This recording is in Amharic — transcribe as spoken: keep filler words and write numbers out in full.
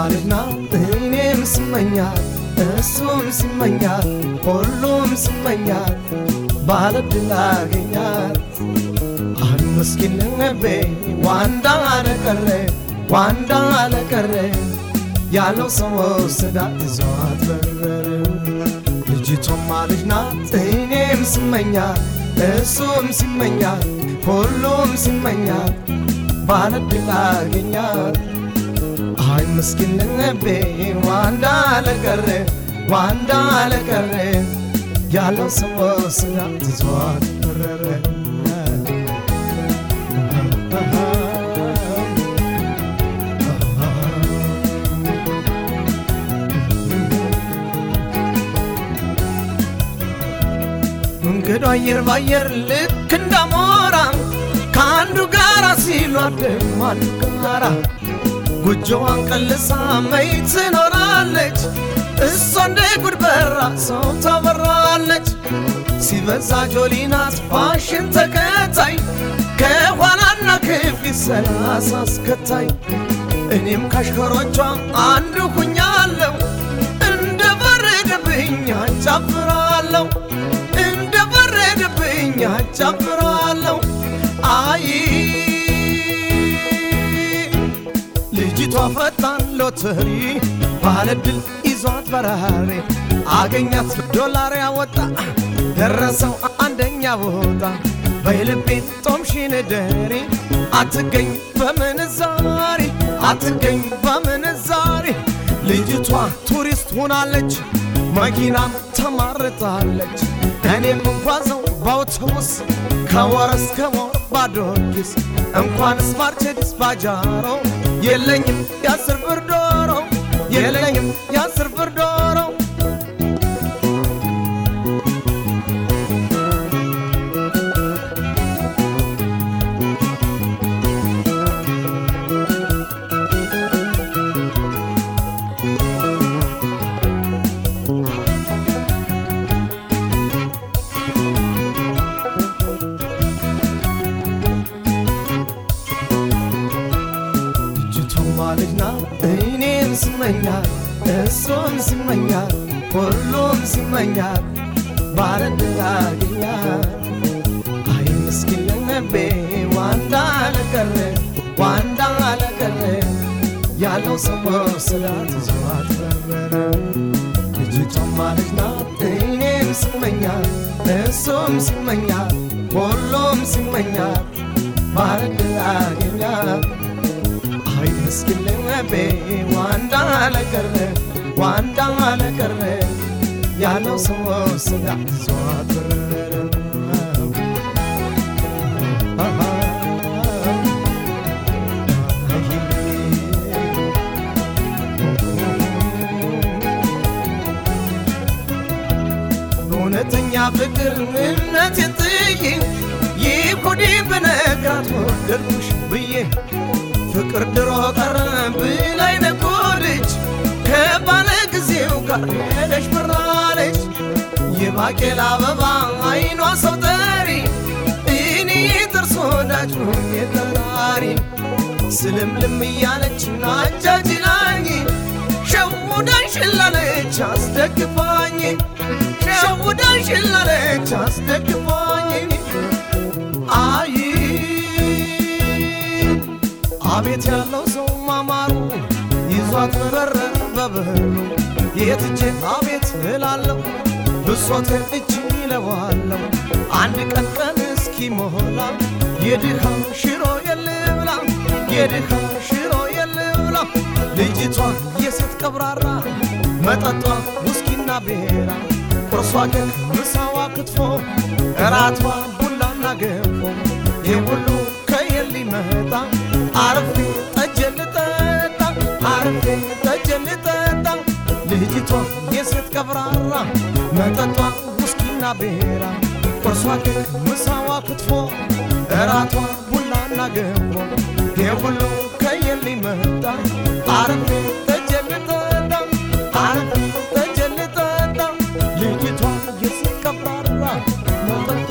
ማለትና እኔም ስመኛት እሱም ሲመኛት ሁሉም ሲመኛት ባለድል አገኛት አይ ምስኪን ልቤ ዋንዳ አለቀረ ዋንዳ አለቀረ ያለው ሰው ወስዳት ይዟት በረረ ልጅቷማ ልጅ ናት እኔም ስመኛት እሱም ሲመኛት ሁሉም ሲመኛት ባለድል አገኛት አይ ምስኪን ልቤ ዋንዳ አለቀረ ዋንዳ አለቀረ ያለው ሰው ወስዳት ይዟት በረረ መንገዱ አየር ባየር ልክ እንዳሞራ ካንዱ ጋራ ሲሏት ማን ጋራ ጎጆዋን ቀልሳ መይ ትኖራለች እሷ እንደ ጉድ በራ ሰው ታበራለች ሲበዛ ጆሊናት ፋሽን ተከታይ ከኋላና ከፊት ሰላሳ አስከታይ እኔም ካሽከሮቿ አንዱ ሁኛለሁ እንደ በረደብኝ አጫፍራለሁ አጫፍራለሁ አይ ልጅቷ ፈጣን ሎተሪ ባለድል ይዟት በራሪ አገኛት ዶላር ያወጣ ደረሰው አንደኛ ቦታ በልቤን ጦምሽን ደሪ አትገኝ በምንዛሪ አትገኝ በምንዛሪ ልጅቷ ቱሪስት ሆናለች መኪናም ተማርታለች እኔም እንኳዘው በአውቶቡስ ከወር እስከ ወር ባዶ ኪስ እንኳንስ ማርቼዲስ ባጃሮ የለኝም የአስር ብር ዶሮ የለኝም የአስር ብር ዶሮ ልጅና እኔም ስመኛት እሱም ሲመኛት ሁሉም ሲመኛት ባለድል አገኛት አይ ምስኪን ልቤ ዋንዳ አለቀረ ዋንዳ አለቀረ ያለው ሰው ወስዳት ይዟት በረረ ልጅቷማ ልጅ ናት እኔም ስመኛት እሱም ሲመኛት ሁሉም ሲመኛት ባለድል አገኛት አይ ምስኪን ልቤ ዋንዳ አለቀረ ዋንዳ አለቀረ ያለው ሰው ወስዳት ይዟት በረረ እውነተኛ ፍቅር እምነቴን ጥዬ ይሁዲ ብነግራት ወደድኩሽ ብዬ ፍቅር ድሮ ቀረ ብላይ ነጎደች ከባለ ጊዜው ጋር ሄደሽ በራለች የባቄላ አበባ አይኗ ሰው ጠሪ እኔ ጥርስ ወዳጅ ሆኜ ተራሪ ስልምልም እያለች ናጃጅላኝ ሸውዳኝ ሽላለች አስደግፋኝ ሸውዳኝ ሽላለች አስደግፋኝ አይ አቤት ያለው ሰው ማማሩ ይዟት በረረ በበሩ የትጄ አቤት እላለሁ ብሶቴን እጅ ይለዋለሁ አንድ ቀን ቀን እስኪሞላ የድሃ ሽሮ የልብላ የድሃ ሽሮ የልብላ ልጅቷ የሴት ቀብራራ መጠጧ ውስኪና ቤራ ቁርሷ ግን ምሳዋ ክትፎ እራቷ ቡላና ገፎ የሁሉ ከየል ሊመጣ አርፌ ጠጅ ልጠጣ አርፌ ጠጅ ልጠጣ ልጅቷ የሴት ቀብራራ መጠጧ ውስኪና ቤራ ቁርሷ ግን ምሳዋ ክትፎ እራቷ ቡላና ገፎ የሁሉ ከየል ሊመጣ አርፌ ጠጅ ልጠጣ አርፌ ጠጅ ልጠጣ ልጅቷ የሴት ቀብራራ መጠጧ